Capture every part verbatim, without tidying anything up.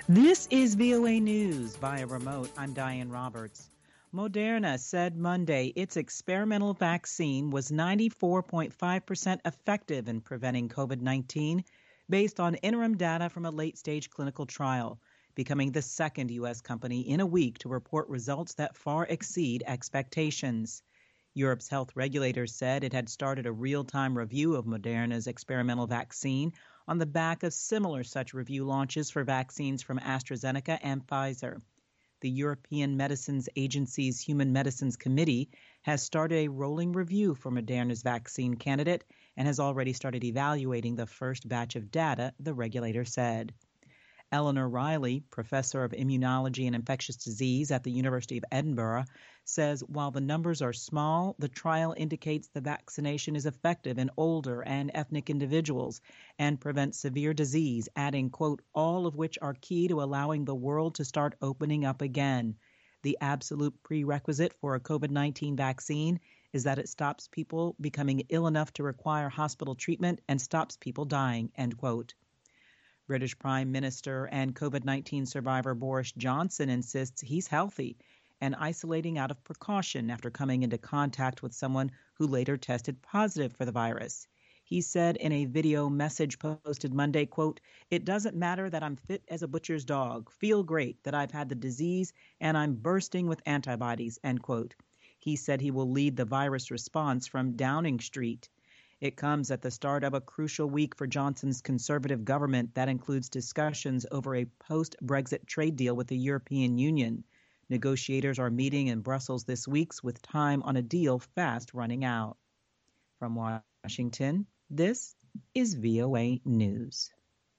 This is V O A News via remote. I'm Diane Roberts. Moderna said Monday its experimental vaccine was ninety-four point five percent effective in preventing COVID nineteen based on interim data from a late-stage clinical trial, becoming the second U S company in a week to report results that far exceed expectations. Europe's health regulators said it had started a real-time review of Moderna's experimental vaccine on the back of similar such review launches for vaccines from AstraZeneca and Pfizer. The European Medicines Agency's Human Medicines Committee has started a rolling review for Moderna's vaccine candidate and has already started evaluating the first batch of data, the regulator said. Eleanor Riley, professor of immunology and infectious disease at the University of Edinburgh, says while the numbers are small, the trial indicates the vaccination is effective in older and ethnic individuals and prevents severe disease, adding, quote, all of which are key to allowing the world to start opening up again. The absolute prerequisite for a COVID nineteen vaccine is that it stops people becoming ill enough to require hospital treatment and stops people dying, end quote. British Prime Minister and COVID nineteen survivor Boris Johnson insists he's healthy and isolating out of precaution after coming into contact with someone who later tested positive for the virus. He said in a video message posted Monday, quote, it doesn't matter that I'm fit as a butcher's dog, feel great that I've had the disease and I'm bursting with antibodies, end quote. He said he will lead the virus response from Downing Street. It comes at the start of a crucial week for Johnson's Conservative government that includes discussions over a post-Brexit trade deal with the European Union. Negotiators are meeting in Brussels this week with time on a deal fast running out. From Washington, this is V O A News.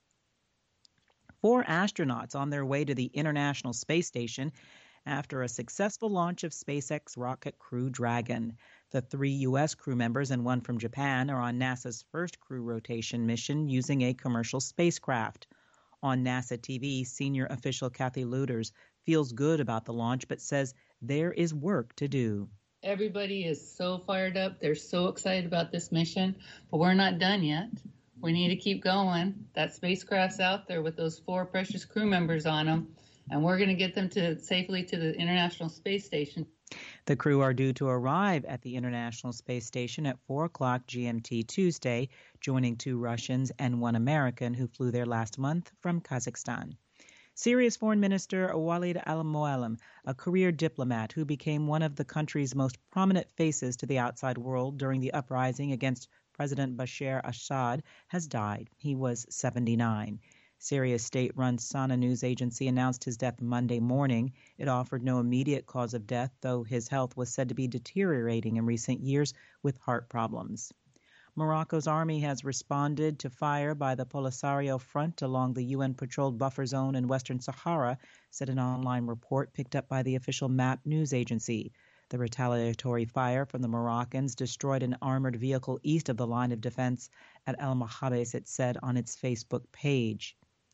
Four astronauts on their way to the International Space Station after a successful launch of SpaceX rocket Crew Dragon. The three U S crew members and one from Japan are on NASA's first crew rotation mission using a commercial spacecraft. On NASA T V, senior official Kathy Lueders feels good about the launch but says there is work to do. Everybody is so fired up. They're so excited about this mission, but we're not done yet. We need to keep going. That spacecraft's out there with those four precious crew members on them, and we're going to get them to safely to the International Space Station. The crew are due to arrive at the International Space Station at four o'clock G M T Tuesday, joining two Russians and one American who flew there last month from Kazakhstan. Syria's Foreign Minister Walid al-Muallim, a career diplomat who became one of the country's most prominent faces to the outside world during the uprising against President Bashar Assad, has died. He was seventy-nine. Syria's state-run Sana news agency announced his death Monday morning. It offered no immediate cause of death, though his health was said to be deteriorating in recent years with heart problems. Morocco's army has responded to fire by the Polisario Front along the U N-patrolled buffer zone in Western Sahara, said an online report picked up by the official MAP news agency. The retaliatory fire from the Moroccans destroyed an armored vehicle east of the line of defense at El Mahabes, it said on its Facebook page.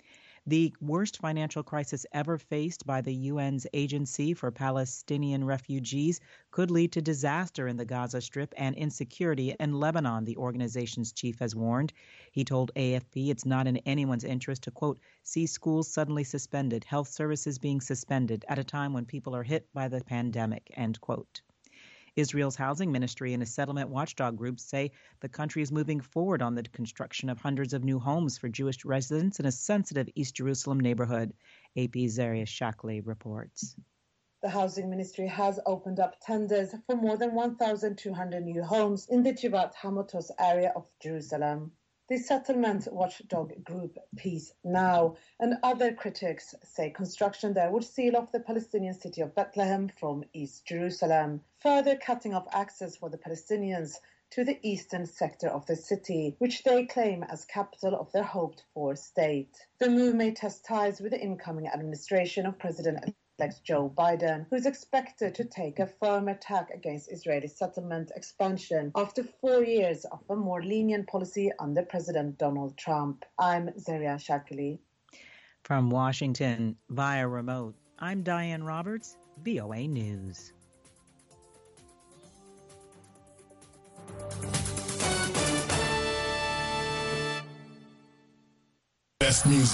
The worst financial crisis ever faced by the U N's Agency for Palestinian Refugees could lead to disaster in the Gaza Strip and insecurity in Lebanon, the organization's chief has warned. He told A F P it's not in anyone's interest to, quote, see schools suddenly suspended, health services being suspended at a time when people are hit by the pandemic, end quote. Israel's housing ministry and a settlement watchdog group say the country is moving forward on the construction of hundreds of new homes for Jewish residents in a sensitive East Jerusalem neighborhood. A P's Zaria Shackley reports. The housing ministry has opened up tenders for more than one thousand two hundred new homes in the Givat Hamatos area of Jerusalem. The settlement watchdog group Peace Now and other critics say construction there would seal off the Palestinian city of Bethlehem from East Jerusalem, further cutting off access for the Palestinians to the eastern sector of the city, which they claim as capital of their hoped-for state. The move may test ties with the incoming administration of President Joe Biden, who is expected to take a firm attack against Israeli settlement expansion after four years of a more lenient policy under President Donald Trump. I'm Zaria Shackley. From Washington via remote, I'm Diane Roberts, V O A News. Best music.